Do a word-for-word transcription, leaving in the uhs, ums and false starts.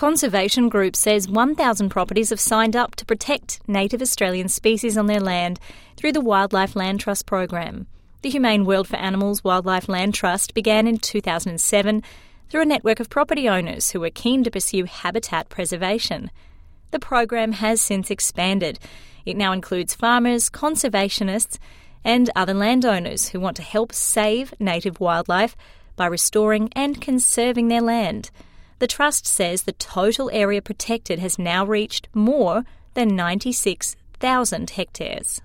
conservation group says one thousand properties have signed up to protect native Australian species on their land through the Wildlife Land Trust program. The Humane World for Animals Wildlife Land Trust began in two thousand seven through a network of property owners who were keen to pursue habitat preservation. The program has since expanded. It now includes farmers, conservationists and other landowners who want to help save native wildlife by restoring and conserving their land. The Trust says the total area protected has now reached more than ninety-six thousand hectares.